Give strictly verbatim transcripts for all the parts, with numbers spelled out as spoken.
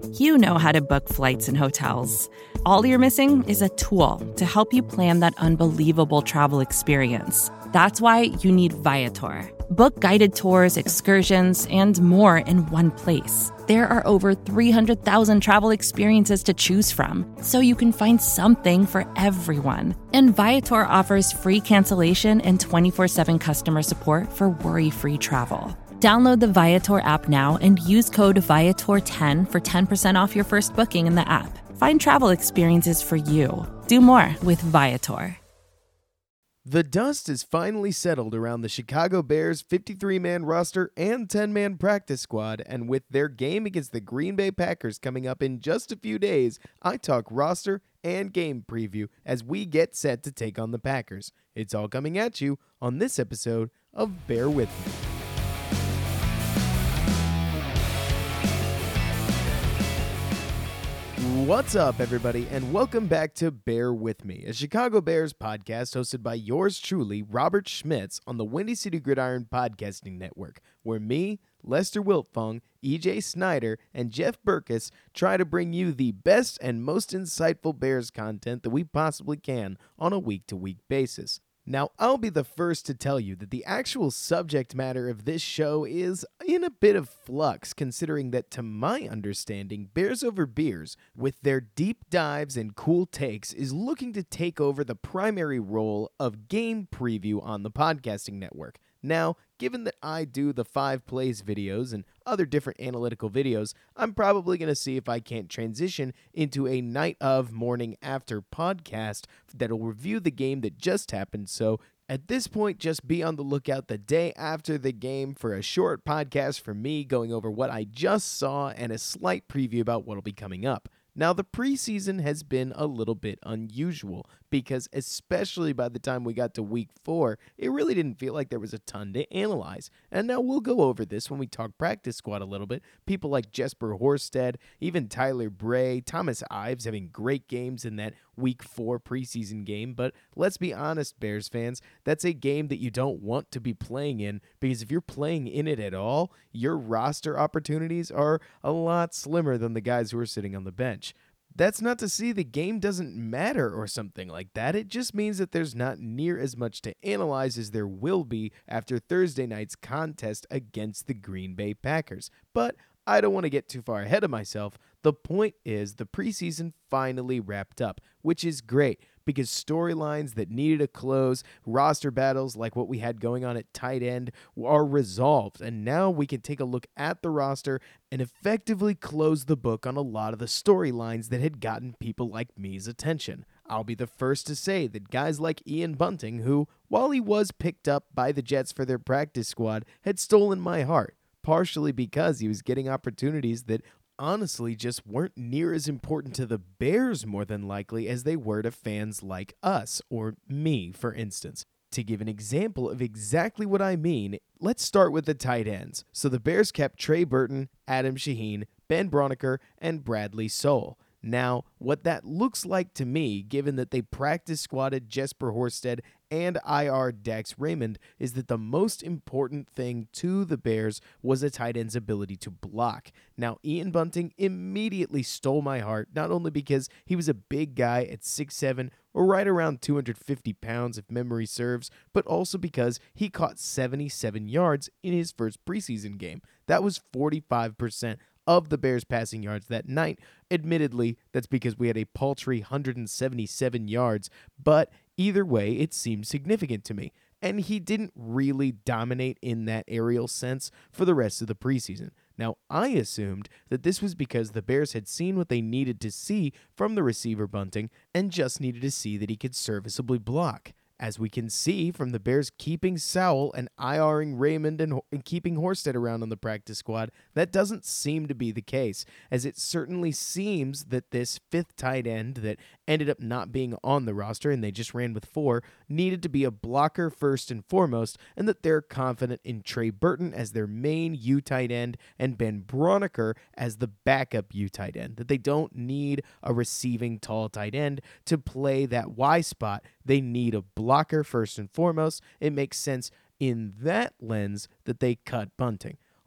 You know how to book flights and hotels. All you're missing is a tool to help you plan that unbelievable travel experience. That's why you need Viator. Book guided tours, excursions, and more in one place. There are over three hundred thousand travel experiences to choose from, so you can find something for everyone. And Viator offers free cancellation and twenty-four seven customer support for worry-free travel. Download the Viator app now and use code Viator ten for ten percent off your first booking in the app. Find travel experiences for you. Do more with Viator. The dust is finally settled around the Chicago Bears fifty-three man roster and ten man practice squad, and with their game against the Green Bay Packers coming up in just a few days, I talk roster and game preview as we get set to take on the Packers. It's all coming at you on this episode of Bear With Me. What's up, everybody, and welcome back to Bear With Me, a Chicago Bears podcast hosted by yours truly, Robert Schmitz, on the Windy City Gridiron Podcasting Network, where me, Lester Wiltfong, E J Snyder, and Jeff Berkus try to bring you the best and most insightful Bears content that we possibly can on a week-to-week basis. Now, I'll be the first to tell you that the actual subject matter of this show is in a bit of flux, considering that, to my understanding, Bears Over Beers, with their deep dives and cool takes, is looking to take over the primary role of game preview on the podcasting network. Now, given that I do the five plays videos and other different analytical videos, I'm probably going to see if I can't transition into a night of, morning after podcast that'll review the game that just happened. So at this point, just be on the lookout the day after the game for a short podcast from me going over what I just saw and a slight preview about what'll be coming up. Now, the preseason has been a little bit unusual because, especially by the time we got to week four, it really didn't feel like there was a ton to analyze. And now we'll go over this when we talk practice squad a little bit. People like Jesper Horsted, even Tyler Bray, Thomas Ives having great games in that week four preseason game. But let's be honest, Bears fans, that's a game that you don't want to be playing in, because if you're playing in it at all, your roster opportunities are a lot slimmer than the guys who are sitting on the bench. That's not to say the game doesn't matter or something like that. It just means that there's not near as much to analyze as there will be after Thursday night's contest against the Green Bay Packers. But I don't want to get too far ahead of myself. The point is the preseason finally wrapped up, which is great because storylines that needed a close, roster battles like what we had going on at tight end are resolved. And now we can take a look at the roster and effectively close the book on a lot of the storylines that had gotten people like me's attention. I'll be the first to say that guys like Ian Bunting, who, while he was picked up by the Jets for their practice squad, had stolen my heart. Partially because he was getting opportunities that honestly just weren't near as important to the Bears more than likely as they were to fans like us, or me, for instance. To give an example of exactly what I mean, let's start with the tight ends. So the Bears kept Trey Burton, Adam Shaheen, Ben Braunecker, and Bradley Soule. Now, what that looks like to me, given that they practice squatted Jesper Horsted and I R Dax Raymond, is that the most important thing to the Bears was a tight end's ability to block. Now, Ian Bunting immediately stole my heart, not only because he was a big guy at six seven, or right around two hundred fifty pounds if memory serves, but also because he caught seventy-seven yards in his first preseason game. That was forty-five percent of the Bears' passing yards that night. Admittedly, that's because we had a paltry one hundred seventy-seven yards, but either way, it seemed significant to me. And he didn't really dominate in that aerial sense for the rest of the preseason. Now, I assumed that this was because the Bears had seen what they needed to see from the receiver Bunting and just needed to see that he could serviceably block. As we can see from the Bears keeping Sowell and IRing Raymond and, and keeping Horsted around on the practice squad, that doesn't seem to be the case, as it certainly seems that this fifth tight end that ended up not being on the roster, and they just ran with four, needed to be a blocker first and foremost, and that they're confident in Trey Burton as their main U tight end and Ben Braunecker as the backup U tight end, that they don't need a receiving tall tight end to play that Y spot. They need a blocker first and foremost. It makes sense in that lens that they cut Bunting.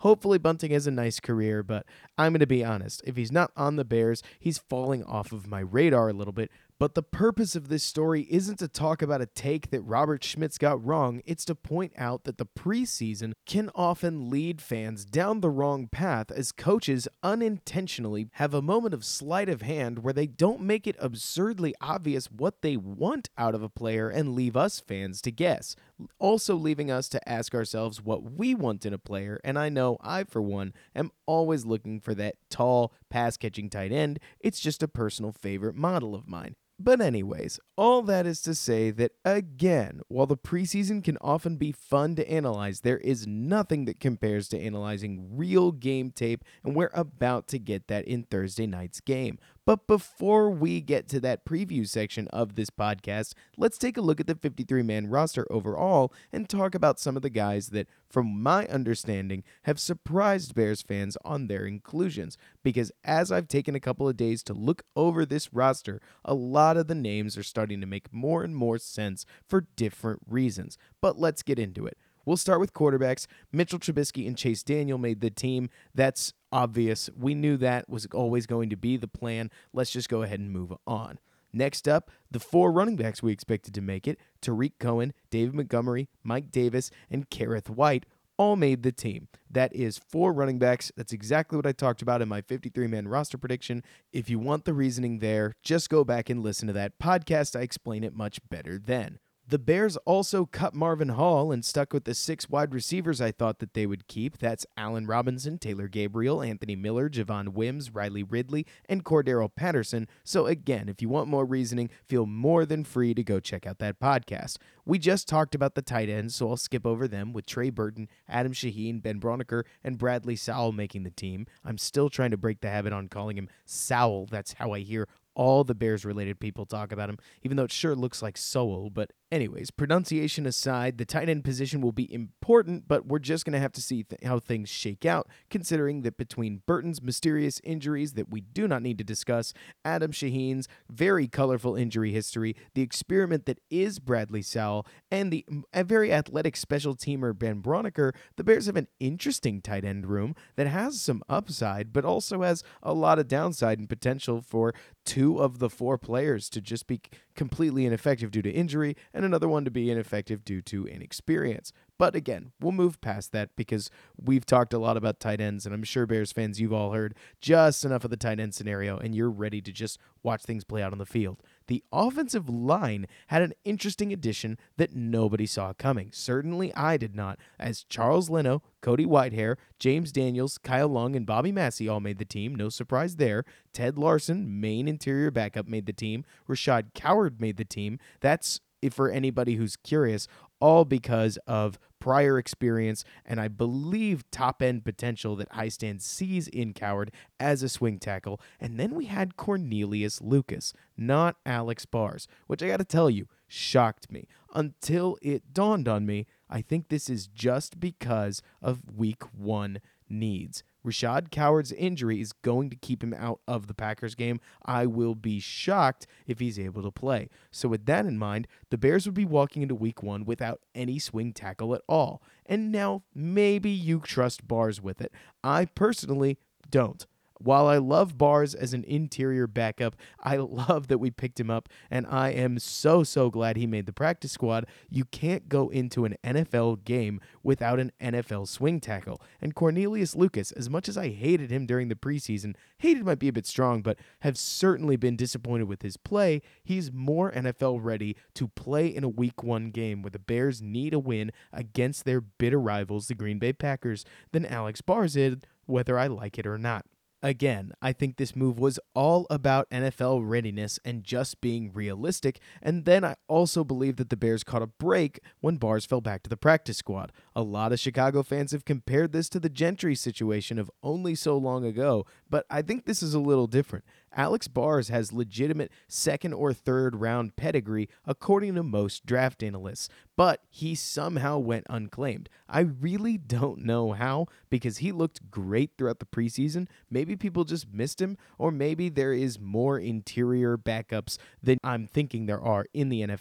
Hopefully Bunting has a nice career, but I'm going to be honest. If he's not on the Bears, he's falling off of my radar a little bit. But the purpose of this story isn't to talk about a take that Robert Schmitz got wrong. It's to point out that the preseason can often lead fans down the wrong path as coaches unintentionally have a moment of sleight of hand where they don't make it absurdly obvious what they want out of a player and leave us fans to guess. Also leaving us to ask ourselves what we want in a player, and I know I, for one, am always looking for that tall, pass-catching tight end. It's just a personal favorite model of mine. But anyways, all that is to say that, again, while the preseason can often be fun to analyze, there is nothing that compares to analyzing real game tape, and we're about to get that in Thursday night's game. But before we get to that preview section of this podcast, let's take a look at the fifty-three man roster overall and talk about some of the guys that, from my understanding, have surprised Bears fans on their inclusions. Because as I've taken a couple of days to look over this roster, a lot of the names are starting to make more and more sense for different reasons. But let's get into it. We'll start with quarterbacks. Mitchell Trubisky and Chase Daniel made the team. That's obvious. We knew that was always going to be the plan. Let's just go ahead and move on. Next up, the four running backs we expected to make it, Tariq Cohen, David Montgomery, Mike Davis, and Kerrith White, all made the team. That is four running backs. That's exactly what I talked about in my fifty-three man roster prediction. If you want the reasoning there, just go back and listen to that podcast. I explain it much better then. The Bears also cut Marvin Hall and stuck with the six wide receivers I thought that they would keep. That's Allen Robinson, Taylor Gabriel, Anthony Miller, Javon Wims, Riley Ridley, and Cordero Patterson. So again, if you want more reasoning, feel more than free to go check out that podcast. We just talked about the tight ends, so I'll skip over them with Trey Burton, Adam Shaheen, Ben Braunecker, and Bradley Sowell making the team. I'm still trying to break the habit on calling him Sowell. That's how I hear all the Bears-related people talk about him, even though it sure looks like Sowell. But anyways, pronunciation aside, the tight end position will be important, but we're just going to have to see th- how things shake out, considering that between Burton's mysterious injuries that we do not need to discuss, Adam Shaheen's very colorful injury history, the experiment that is Bradley Sowell, and the a very athletic special teamer Ben Braunecker, the Bears have an interesting tight end room that has some upside, but also has a lot of downside and potential for two of the four players to just be completely ineffective due to injury and another one to be ineffective due to inexperience. But again, we'll move past that because we've talked a lot about tight ends, and I'm sure Bears fans, you've all heard just enough of the tight end scenario, and you're ready to just watch things play out on the field. The offensive line had an interesting addition that nobody saw coming. Certainly I did not, as Charles Leno, Cody Whitehair, James Daniels, Kyle Long, and Bobby Massey all made the team. No surprise there. Ted Larson, main interior backup, made the team. Rashad Coward made the team. That's, if for anybody who's curious, all because of prior experience and I believe top-end potential that Highstand sees in Coward as a swing tackle. And then we had Cornelius Lucas, not Alex Bars, which I got to tell you, shocked me until it dawned on me. I think this is just because of week one needs. Rashad Coward's injury is going to keep him out of the Packers game. I will be shocked if he's able to play. So with that in mind, the Bears would be walking into week one without any swing tackle at all. And now maybe you trust Bars with it. I personally don't. While I love Bars as an interior backup, I love that we picked him up, and I am so, so glad he made the practice squad. You can't go into an N F L game without an N F L swing tackle. And Cornelius Lucas, as much as I hated him during the preseason, hated might be a bit strong, but have certainly been disappointed with his play, he's more N F L ready to play in a week one game where the Bears need a win against their bitter rivals, the Green Bay Packers, than Alex Bars did, whether I like it or not. Again, I think this move was all about N F L readiness and just being realistic, and then I also believe that the Bears caught a break when Bars fell back to the practice squad. A lot of Chicago fans have compared this to the Gentry situation of only so long ago, but I think this is a little different. Alex Bars has legitimate second or third round pedigree according to most draft analysts, but he somehow went unclaimed. I really don't know how, because he looked great throughout the preseason. Maybe people just missed him, or maybe there is more interior backups than I'm thinking there are in the N F L,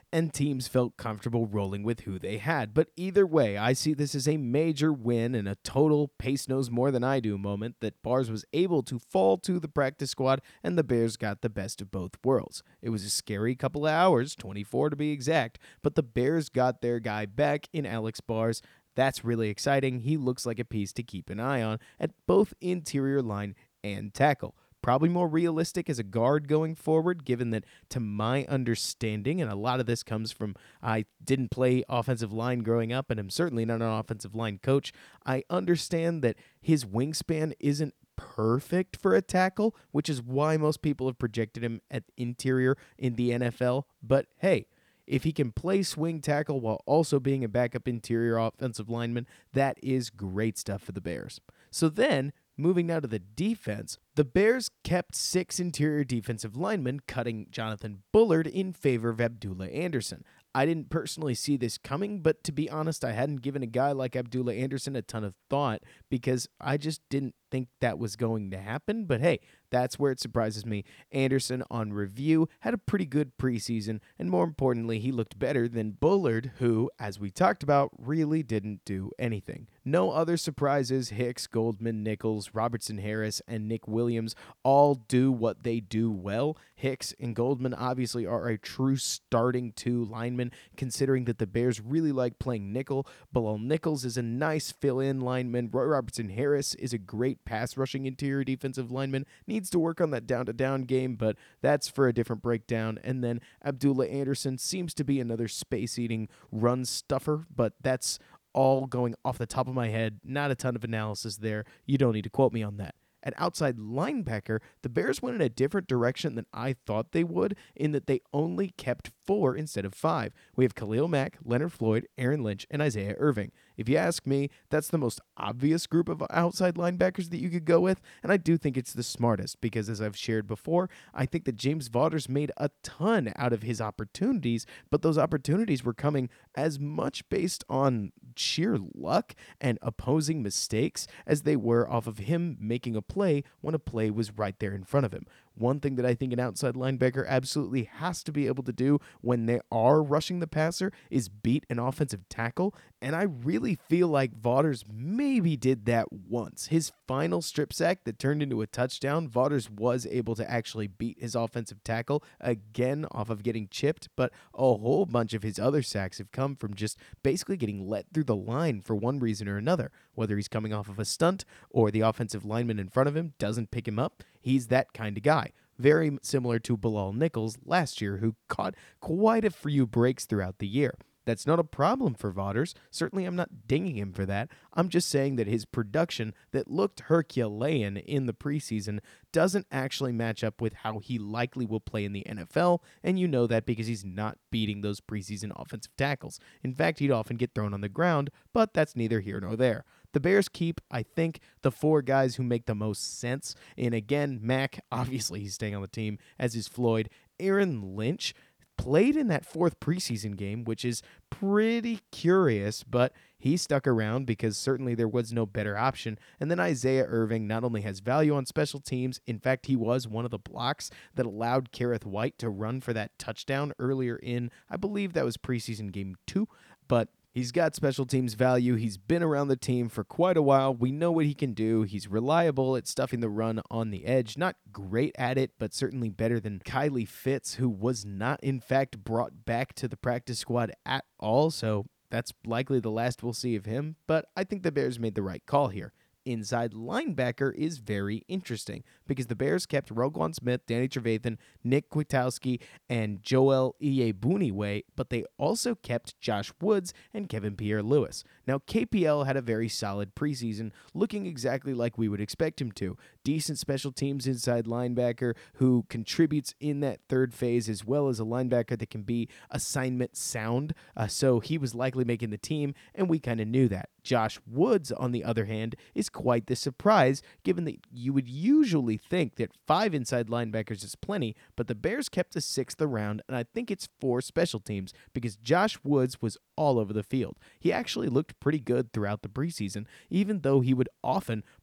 and teams felt comfortable rolling with who they had. But either way, I see this as a major win and a total Pace knows more than I do moment that Bars was able to fall to the practice squad and the Bears got the best of both worlds. It was a scary couple of hours, twenty-four to be exact, but the Bears got their guy back in Alex Bars. That's really exciting. He looks like a piece to keep an eye on at both interior line and tackle. Probably more realistic as a guard going forward, given that, to my understanding, and a lot of this comes from I didn't play offensive line growing up, and I'm certainly not an offensive line coach. I understand that his wingspan isn't perfect for a tackle, which is why most people have projected him at interior in the N F L. But hey, if he can play swing tackle while also being a backup interior offensive lineman, that is great stuff for the Bears. So then, moving now to the defense, the Bears kept six interior defensive linemen, cutting Jonathan Bullard in favor of Abdullah Anderson. I didn't personally see this coming, but to be honest, I hadn't given a guy like Abdullah Anderson a ton of thought because I just didn't think that was going to happen. But hey, that's where it surprises me. Anderson, on review, had a pretty good preseason, and more importantly, he looked better than Bullard, who, as we talked about, really didn't do anything. No other surprises. Hicks, Goldman, Nichols, Robertson Harris, and Nick Williams all do what they do well. Hicks and Goldman obviously are a true starting two linemen, considering that the Bears really like playing nickel. Bilal Nichols is a nice fill-in lineman. Roy Robertson Harris is a great pass-rushing interior defensive lineman. Needs to work on that down-to-down game, but that's for a different breakdown. And then Abdullah Anderson seems to be another space-eating run stuffer, but that's all going off the top of my head. Not a ton of analysis there. You don't need to quote me on that. At outside linebacker, the Bears went in a different direction than I thought they would, in that they only kept four instead of five. We have Khalil Mack, Leonard Floyd, Aaron Lynch, and Isaiah Irving. If you ask me, that's the most obvious group of outside linebackers that you could go with, and I do think it's the smartest because, as I've shared before, I think that James Vaughters made a ton out of his opportunities, but those opportunities were coming as much based on sheer luck and opposing mistakes as they were off of him making a play when a play was right there in front of him. One thing that I think an outside linebacker absolutely has to be able to do when they are rushing the passer is beat an offensive tackle, and I really feel like Vaughters maybe did that once. His final strip sack that turned into a touchdown, Vaughters was able to actually beat his offensive tackle, again off of getting chipped, but a whole bunch of his other sacks have come from just basically getting let through the line for one reason or another. Whether he's coming off of a stunt or the offensive lineman in front of him doesn't pick him up, he's that kind of guy. Very similar to Bilal Nichols last year, who caught quite a few breaks throughout the year. That's not a problem for Vaughters. Certainly I'm not dinging him for that. I'm just saying that his production that looked Herculean in the preseason doesn't actually match up with how he likely will play in the N F L, and you know that because he's not beating those preseason offensive tackles. In fact, he'd often get thrown on the ground, but that's neither here nor there. The Bears keep, I think, the four guys who make the most sense. And again, Mack, obviously he's staying on the team, as is Floyd. Aaron Lynch played in that fourth preseason game, which is pretty curious, but he stuck around because certainly there was no better option. And then Isaiah Irving not only has value on special teams, in fact, he was one of the blocks that allowed Kareth White to run for that touchdown earlier in, I believe that was preseason game two, but he's got special teams value. He's been around the team for quite a while. We know what he can do. He's reliable at stuffing the run on the edge. Not great at it, but certainly better than Kylie Fitz, who was not, in fact, brought back to the practice squad at all. So that's likely the last we'll see of him. But I think the Bears made the right call here. Inside linebacker is very interesting because the Bears kept Roquan Smith, Danny Trevathan, Nick Kwiatkowski, and Joel Iyiegbuniwe, but they also kept Josh Woods and Kevin Pierre-Louis. Now, K P L had a very solid preseason, looking exactly like we would expect him to. Decent special teams inside linebacker who contributes in that third phase, as well as a linebacker that can be assignment sound, uh, so he was likely making the team, and we kind of knew that. Josh Woods, on the other hand, is quite the surprise, given that you would usually think that five inside linebackers is plenty, but the Bears kept the sixth around, and I think it's for special teams, because Josh Woods was all over the field. He actually looked pretty good throughout the preseason, even though he would often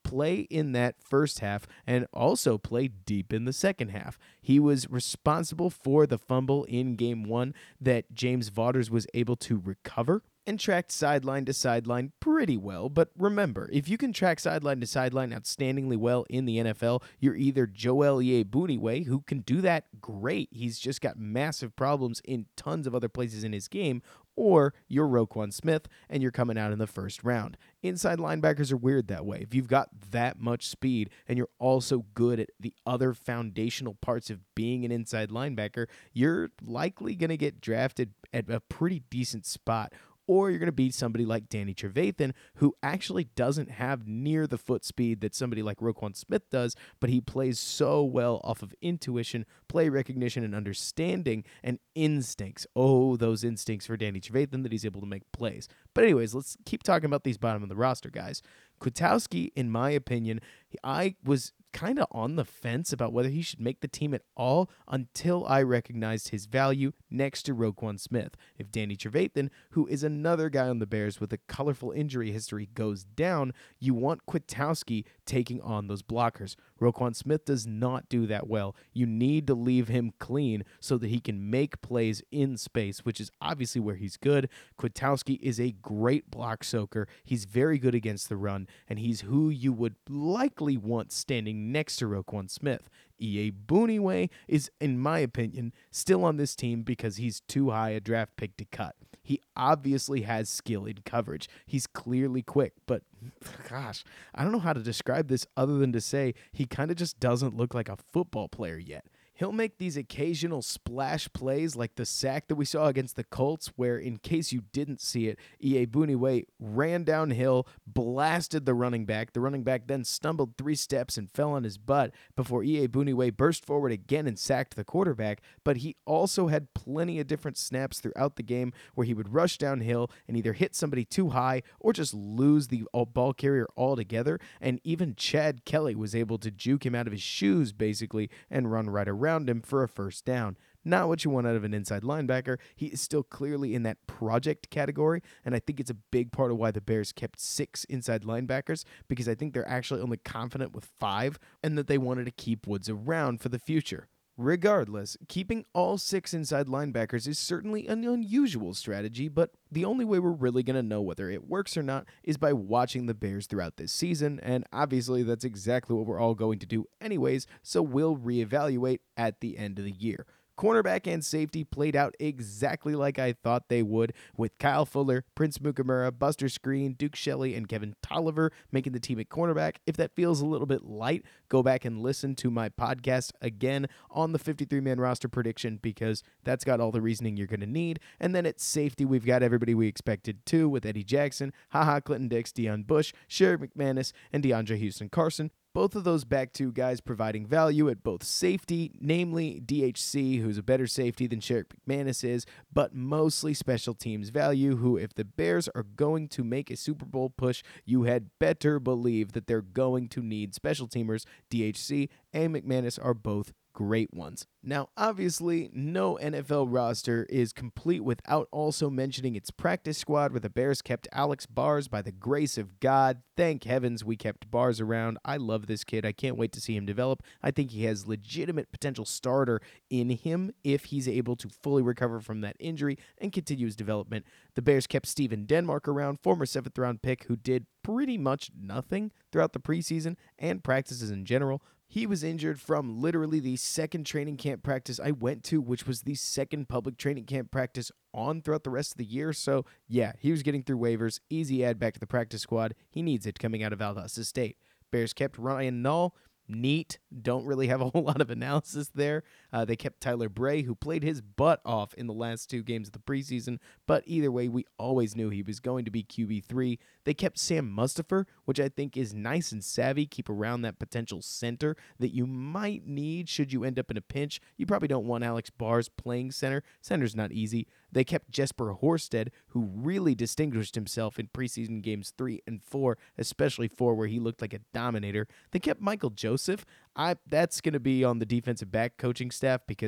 play in that first half and also play deep in the second half. He was responsible for the fumble in game one that James Vaughters was able to recover and tracked sideline to sideline pretty well. But remember, if you can track sideline to sideline outstandingly well in the N F L, you're either Joel Iyiegbuniwe, who can do that great. He's just got massive problems in tons of other places in his game, or you're Roquan Smith, and you're coming out in the first round. Inside linebackers are weird that way. If you've got that much speed and you're also good at the other foundational parts of being an inside linebacker, you're likely going to get drafted at a pretty decent spot. Or you're going to be somebody like Danny Trevathan, who actually doesn't have near the foot speed that somebody like Roquan Smith does, but he plays so well off of intuition, play recognition, and understanding, and instincts. Oh, those instincts for Danny Trevathan that he's able to make plays. But anyways, let's keep talking about these bottom of the roster guys. Kwiatkowski, in my opinion, I was kind of on the fence about whether he should make the team at all until I recognized his value next to Roquan Smith. If Danny Trevathan, who is another guy on the Bears with a colorful injury history, goes down, you want Kwiatkowski taking on those blockers. Roquan Smith does not do that well. You need to leave him clean so that he can make plays in space, which is obviously where he's good. Kwiatkowski is a great block soaker. He's very good against the run, and he's who you would likely want standing next to Roquan Smith. Iyiegbuniwe is, in my opinion, still on this team because he's too high a draft pick to cut. He obviously has skill in coverage. He's clearly quick, but gosh, I don't know how to describe this other than to say he kind of just doesn't look like a football player yet. He'll make these occasional splash plays like the sack that we saw against the Colts, where, in case you didn't see it, Iyiegbuniwe ran downhill, blasted the running back. The running back then stumbled three steps and fell on his butt before Iyiegbuniwe burst forward again and sacked the quarterback. But he also had plenty of different snaps throughout the game where he would rush downhill and either hit somebody too high or just lose the ball carrier altogether. And even Chad Kelly was able to juke him out of his shoes, basically, and run right around around him for a first down. Not what you want out of an inside linebacker. He is still clearly in that project category, and I think it's a big part of why the Bears kept six inside linebackers, because I think they're actually only confident with five, and that they wanted to keep Woods around for the future. Regardless, keeping all six inside linebackers is certainly an unusual strategy, but the only way we're really going to know whether it works or not is by watching the Bears throughout this season, and obviously that's exactly what we're all going to do anyways, so we'll reevaluate at the end of the year. Cornerback and safety played out exactly like I thought they would, with Kyle Fuller, Prince Mukamura, Buster Skrine, Duke Shelley, and Kevin Tolliver making the team at cornerback. If that feels a little bit light, go back and listen to my podcast again on the fifty-three man roster prediction, because that's got all the reasoning you're going to need. And then at safety, we've got everybody we expected too, with Eddie Jackson, HaHa Clinton Dix, Deion Bush, Sherrick McManus, and DeAndre Houston Carson. Both of those back two guys providing value at both safety, namely D H C, who's a better safety than Sherrick McManus is, but mostly special teams value, who, if the Bears are going to make a Super Bowl push, you had better believe that they're going to need special teamers. D H C and McManus are both great ones. Now, obviously, no N F L roster is complete without also mentioning its practice squad, where the Bears kept Alex Bars by the grace of God. Thank heavens we kept Bars around. I love this kid. I can't wait to see him develop. I think he has legitimate potential starter in him if he's able to fully recover from that injury and continue his development. The Bears kept Steven Denmark around, former seventh round pick who did pretty much nothing throughout the preseason and practices in general. He was injured from literally the second training camp practice I went to, which was the second public training camp practice on throughout the rest of the year. So, yeah, he was getting through waivers. Easy add back to the practice squad. He needs it coming out of Valdosta State. Bears kept Ryan Nall. Neat. Don't really have a whole lot of analysis there. Uh, they kept Tyler Bray, who played his butt off in the last two games of the preseason, but either way, we always knew he was going to be Q B three. They kept Sam Mustipher, which I think is nice and savvy. Keep around that potential center that you might need should you end up in a pinch. You probably don't want Alex Bars playing center. Center's not easy. They kept Jesper Horsted, who really distinguished himself in preseason games three and four, especially four, where he looked like a dominator. They kept Michael Joseph. I that's going to be on the defensive back coaching staff, because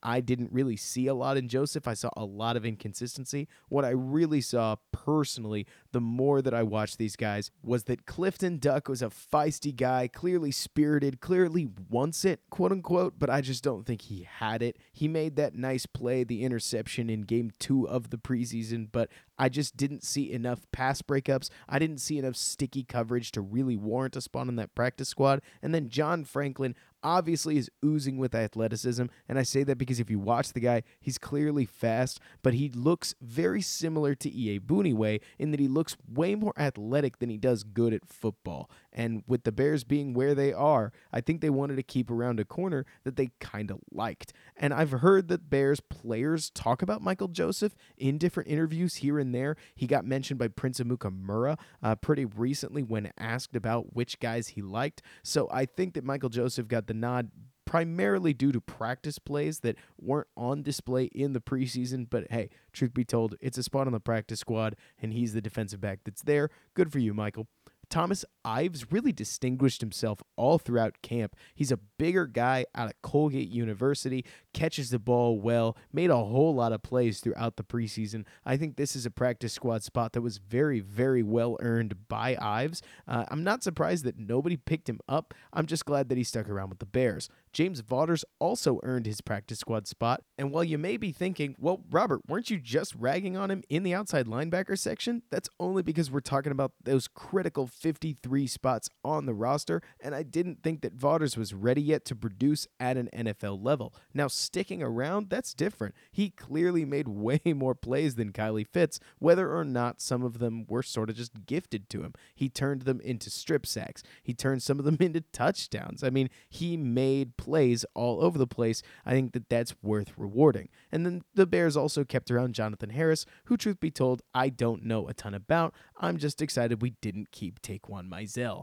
I didn't really see a lot in Joseph. I saw a lot of inconsistency. What I really saw personally, the more that I watched these guys, was that Clifton Duck was a feisty guy, clearly spirited, clearly wants it, quote unquote, but I just don't think he had it. He made that nice play, the interception in game two of the preseason, but I just didn't see enough pass breakups. I didn't see enough sticky coverage to really warrant a spot on that practice squad. And then John Franklin obviously is oozing with athleticism, and I say that because if you watch the guy, he's clearly fast, but he looks very similar to E A Booneway in that he looks way more athletic than he does good at football. And with the Bears being where they are, I think they wanted to keep around a corner that they kind of liked. And I've heard that Bears players talk about Michael Joseph in different interviews here and there. He got mentioned by Prince Amukamura uh, pretty recently when asked about which guys he liked. So I think that Michael Joseph got the nod primarily due to practice plays that weren't on display in the preseason. But hey, truth be told, it's a spot on the practice squad, and he's the defensive back that's there. Good for you, Michael. Thomas Ives really distinguished himself all throughout camp. He's a bigger guy out of Colgate University, catches the ball well, made a whole lot of plays throughout the preseason. I think this is a practice squad spot that was very, very well earned by Ives. Uh, I'm not surprised that nobody picked him up. I'm just glad that he stuck around with the Bears. James Vaughters also earned his practice squad spot. And while you may be thinking, well, Robert, weren't you just ragging on him in the outside linebacker section? That's only because we're talking about those critical fifty-three spots on the roster, and I didn't think that Vaughters was ready yet to produce at an N F L level. Now, sticking around, that's different. He clearly made way more plays than Kylie Fitz, whether or not some of them were sort of just gifted to him. He turned them into strip sacks. He turned some of them into touchdowns. I mean, he made plays all over the place. I think that that's worth rewarding. And then the Bears also kept around Jonathan Harris, who, truth be told, I don't know a ton about. I'm just excited we didn't keep Taquan Mizell.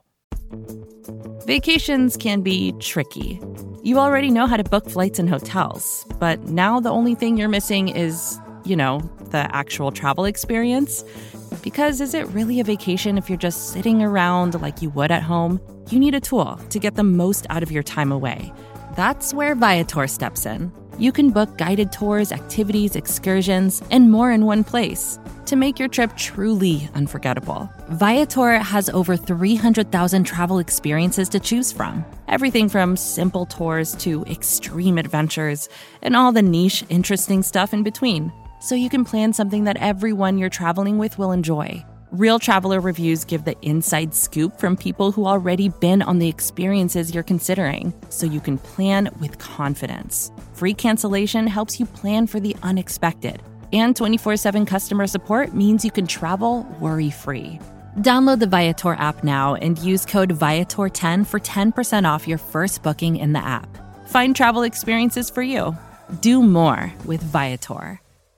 Vacations can be tricky. You already know how to book flights and hotels, but now the only thing you're missing is, you know, the actual travel experience. Because is it really a vacation if you're just sitting around like you would at home? You need a tool to get the most out of your time away. That's where Viator steps in. You can book guided tours, activities, excursions, and more in one place to make your trip truly unforgettable. Viator has over three hundred thousand travel experiences to choose from. Everything from simple tours to extreme adventures and all the niche, interesting stuff in between. So you can plan something that everyone you're traveling with will enjoy. Real traveler reviews give the inside scoop from people who already been on the experiences you're considering, so you can plan with confidence. Free cancellation helps you plan for the unexpected. And twenty-four seven customer support means you can travel worry-free. Download the Viator app now and use code Viator ten for ten percent off your first booking in the app. Find travel experiences for you. Do more with Viator.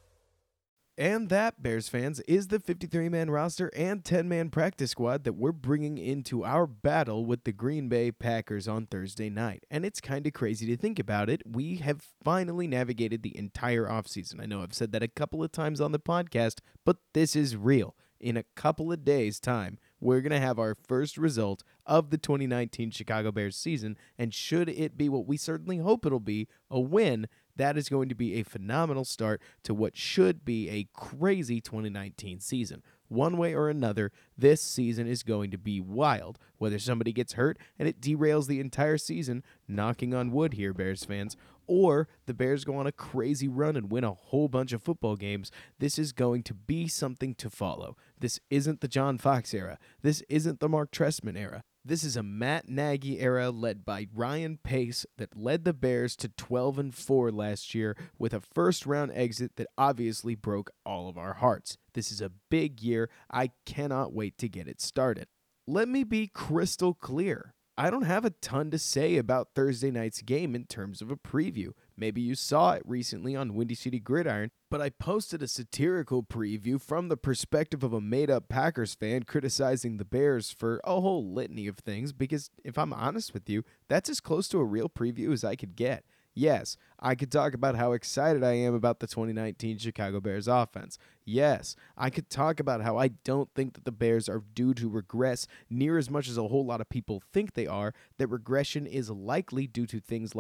And that, Bears fans, is the fifty-three man roster and ten man practice squad that we're bringing into our battle with the Green Bay Packers on Thursday night. And it's kind of crazy to think about it. We have finally navigated the entire offseason. I know I've said that a couple of times on the podcast, but this is real. In a couple of days' time, we're going to have our first result of the twenty nineteen Chicago Bears season, and should it be what we certainly hope it'll be, a win, that is going to be a phenomenal start to what should be a crazy twenty nineteen season. One way or another, this season is going to be wild. Whether somebody gets hurt and it derails the entire season, knocking on wood here, Bears fans, or the Bears go on a crazy run and win a whole bunch of football games, this is going to be something to follow. This isn't the John Fox era. This isn't the Mark Trestman era. This is a Matt Nagy era led by Ryan Pace that led the Bears to twelve and four last year with a first-round exit that obviously broke all of our hearts. This is a big year. I cannot wait to get it started. Let me be crystal clear. I don't have a ton to say about Thursday night's game in terms of a preview. Maybe you saw it recently on Windy City Gridiron, but I posted a satirical preview from the perspective of a made-up Packers fan criticizing the Bears for a whole litany of things because, if I'm honest with you, that's as close to a real preview as I could get. Yes, I could talk about how excited I am about the twenty nineteen Chicago Bears offense. Yes, I could talk about how I don't think that the Bears are due to regress near as much as a whole lot of people think they are, that regression is likely due to things like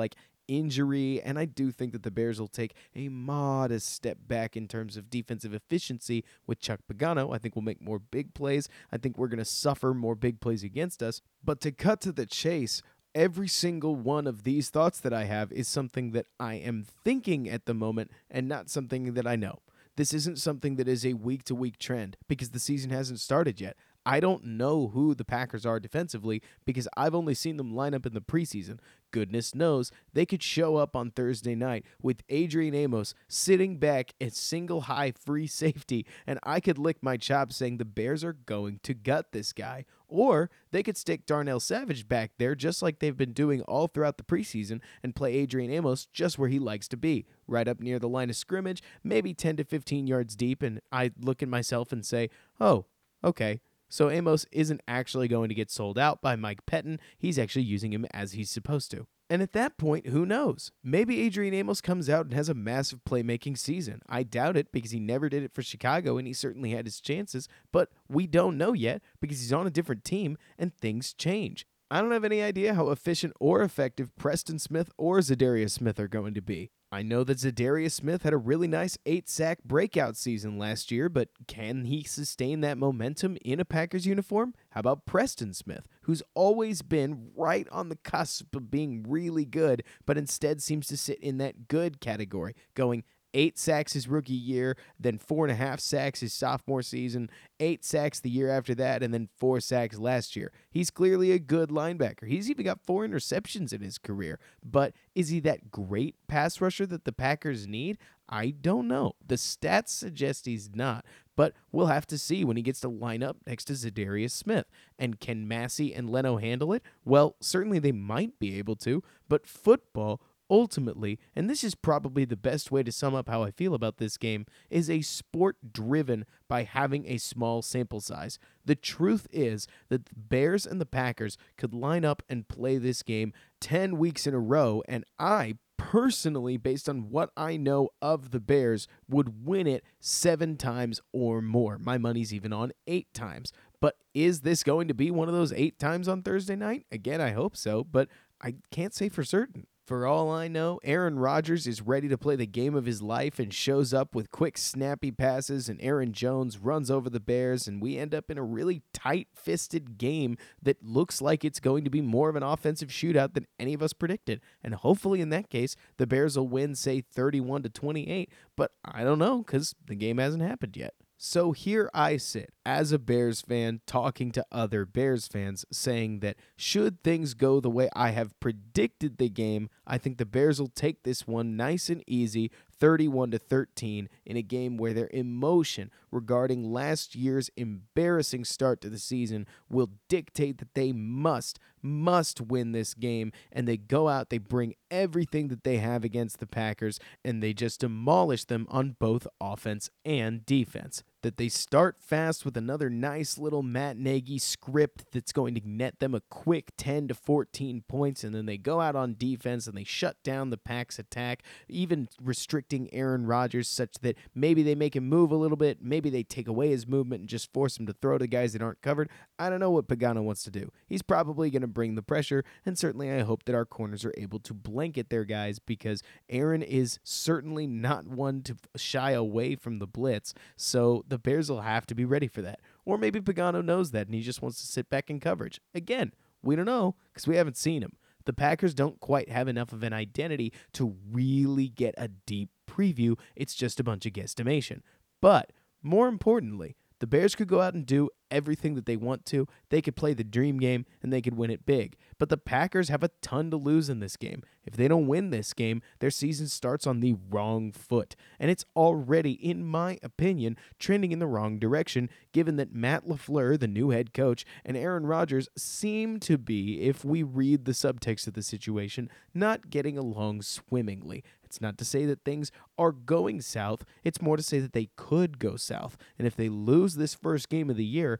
injury, and I do think that the Bears will take a modest step back in terms of defensive efficiency with Chuck Pagano. I think we'll make more big plays. I think we're going to suffer more big plays against us. But to cut to the chase, every single one of these thoughts that I have is something that I am thinking at the moment and not something that I know. This isn't something that is a week-to-week trend because the season hasn't started yet. I don't know who the Packers are defensively because I've only seen them line up in the preseason. Goodness knows they could show up on Thursday night with Adrian Amos sitting back at single high free safety, and I could lick my chops saying the Bears are going to gut this guy. Or they could stick Darnell Savage back there just like they've been doing all throughout the preseason and play Adrian Amos just where he likes to be, right up near the line of scrimmage, maybe ten to fifteen yards deep, and I look at myself and say, oh, okay. So Amos isn't actually going to get sold out by Mike Pettin. He's actually using him as he's supposed to. And at that point, who knows? Maybe Adrian Amos comes out and has a massive playmaking season. I doubt it because he never did it for Chicago and he certainly had his chances, but we don't know yet because he's on a different team and things change. I don't have any idea how efficient or effective Preston Smith or Zadarius Smith are going to be. I know that Zadarius Smith had a really nice eight-sack breakout season last year, but can he sustain that momentum in a Packers uniform? How about Preston Smith, who's always been right on the cusp of being really good, but instead seems to sit in that good category, going eight sacks his rookie year, then four and a half sacks his sophomore season, eight sacks the year after that, and then four sacks last year. He's clearly a good linebacker. He's even got four interceptions in his career. But is he that great pass rusher that the Packers need? I don't know. The stats suggest he's not, but we'll have to see when he gets to line up next to Zadarius Smith. And can Massey and Leno handle it? Well, certainly they might be able to, but football ultimately, and this is probably the best way to sum up how I feel about this game, is a sport driven by having a small sample size. The truth is that the Bears and the Packers could line up and play this game ten weeks in a row, and I personally, based on what I know of the Bears, would win it seven times or more. My money's even on eight times. But is this going to be one of those eight times on Thursday night? Again, I hope so, but I can't say for certain. For all I know, Aaron Rodgers is ready to play the game of his life and shows up with quick, snappy passes, and Aaron Jones runs over the Bears, and we end up in a really tight-fisted game that looks like it's going to be more of an offensive shootout than any of us predicted. And hopefully, in that case, the Bears will win, say, thirty-one to twenty-eight, but I don't know because the game hasn't happened yet. So here I sit as a Bears fan talking to other Bears fans saying that should things go the way I have predicted the game, I think the Bears will take this one nice and easy, thirty-one to thirteen, in a game where their emotion regarding last year's embarrassing start to the season will dictate that they must, must win this game, and they go out, they bring everything that they have against the Packers, and they just demolish them on both offense and defense. That they start fast with another nice little Matt Nagy script that's going to net them a quick ten to fourteen points, and then they go out on defense and they shut down the Pack's attack, even restricting Aaron Rodgers such that maybe they make him move a little bit, maybe they take away his movement and just force him to throw to guys that aren't covered. I don't know what Pagano wants to do. He's probably going to bring the pressure, and certainly I hope that our corners are able to blanket their guys because Aaron is certainly not one to shy away from the blitz, so the Bears will have to be ready for that. Or maybe Pagano knows that and he just wants to sit back in coverage. Again, we don't know because we haven't seen him. The Packers don't quite have enough of an identity to really get a deep preview. It's just a bunch of guesstimation. But more importantly, the Bears could go out and do everything that they want to. They could play the dream game, and they could win it big. But the Packers have a ton to lose in this game. If they don't win this game, their season starts on the wrong foot. And it's already, in my opinion, trending in the wrong direction, given that Matt LaFleur, the new head coach, and Aaron Rodgers seem to be, if we read the subtext of the situation, not getting along swimmingly. It's not to say that things are going south. It's more to say that they could go south. And if they lose this first game of the year,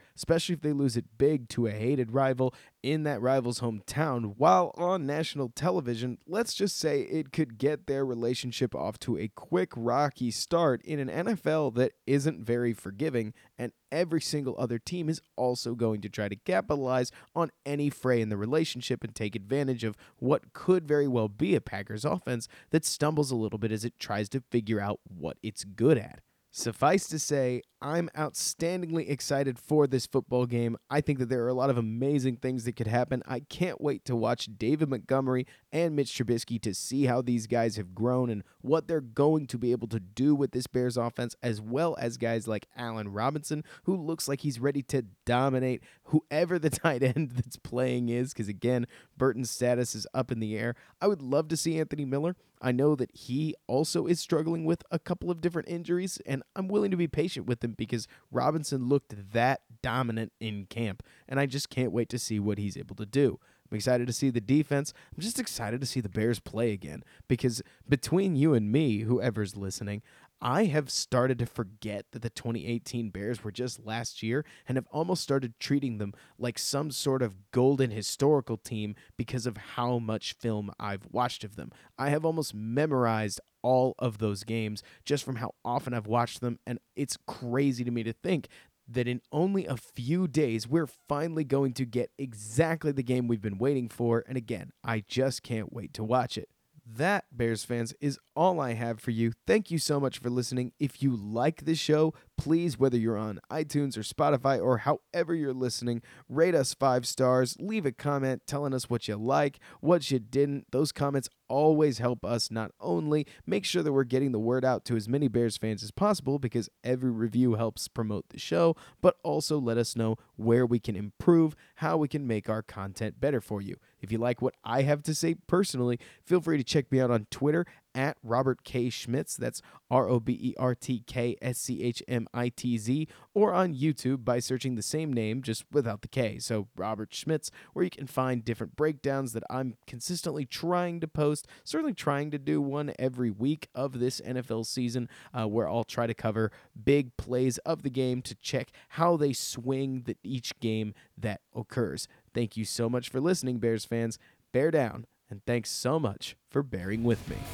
especially if they lose it big to a hated rival in that rival's hometown while on national television. Let's just say it could get their relationship off to a quick, rocky start in an N F L that isn't very forgiving, and every single other team is also going to try to capitalize on any fray in the relationship and take advantage of what could very well be a Packers offense that stumbles a little bit as it tries to figure out what it's good at. Suffice to say, I'm outstandingly excited for this football game. I think that there are a lot of amazing things that could happen. I can't wait to watch David Montgomery and Mitch Trubisky to see how these guys have grown and what they're going to be able to do with this Bears offense, as well as guys like Allen Robinson, who looks like he's ready to dominate whoever the tight end that's playing is, because again, Burton's status is up in the air. I would love to see Anthony Miller. I know that he also is struggling with a couple of different injuries, and I'm willing to be patient with him because Robinson looked that dominant in camp, and I just can't wait to see what he's able to do. I'm excited to see the defense. I'm just excited to see the Bears play again, because between you and me, whoever's listening, I have started to forget that the twenty eighteen Bears were just last year and have almost started treating them like some sort of golden historical team because of how much film I've watched of them. I have almost memorized all of those games just from how often I've watched them, and it's crazy to me to think that in only a few days, we're finally going to get exactly the game we've been waiting for, and again, I just can't wait to watch it. That, Bears fans, is all I have for you. Thank you so much for listening. If you like this show, please, whether you're on iTunes or Spotify or however you're listening, rate us five stars, leave a comment telling us what you like, what you didn't. Those comments always help us not only make sure that we're getting the word out to as many Bears fans as possible, because every review helps promote the show, but also let us know where we can improve, how we can make our content better for you. If you like what I have to say personally, feel free to check me out on Twitter at Robert K. Schmitz, that's R O B E R T K S C H M I T Z, or on YouTube by searching the same name, just without the K, so Robert Schmitz, where you can find different breakdowns that I'm consistently trying to post, certainly trying to do one every week of this N F L season, uh, where I'll try to cover big plays of the game to check how they swing the, each game that occurs. Thank you so much for listening, Bears fans. Bear down, and thanks so much for bearing with me.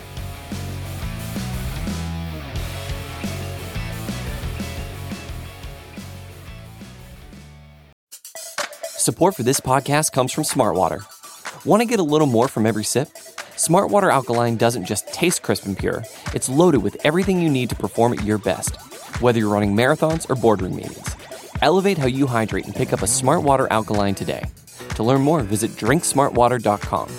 Support for this podcast comes from Smartwater. Want to get a little more from every sip? Smartwater Alkaline doesn't just taste crisp and pure. It's loaded with everything you need to perform at your best, whether you're running marathons or boardroom meetings. Elevate how you hydrate and pick up a Smartwater Alkaline today. To learn more, visit drink smart water dot com.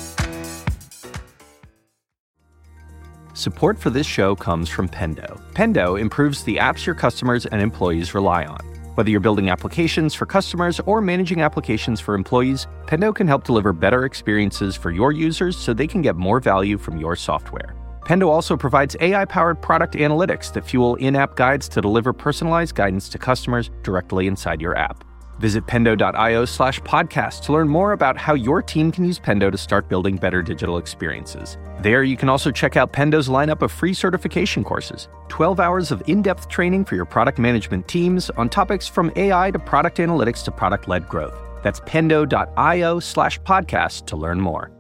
Support for this show comes from Pendo. Pendo improves the apps your customers and employees rely on. Whether you're building applications for customers or managing applications for employees, Pendo can help deliver better experiences for your users so they can get more value from your software. Pendo also provides A I-powered product analytics that fuel in-app guides to deliver personalized guidance to customers directly inside your app. Visit pendo.io slash podcast to learn more about how your team can use Pendo to start building better digital experiences. There, you can also check out Pendo's lineup of free certification courses, twelve hours of in-depth training for your product management teams on topics from A I to product analytics to product-led growth. That's pendo.io slash podcast to learn more.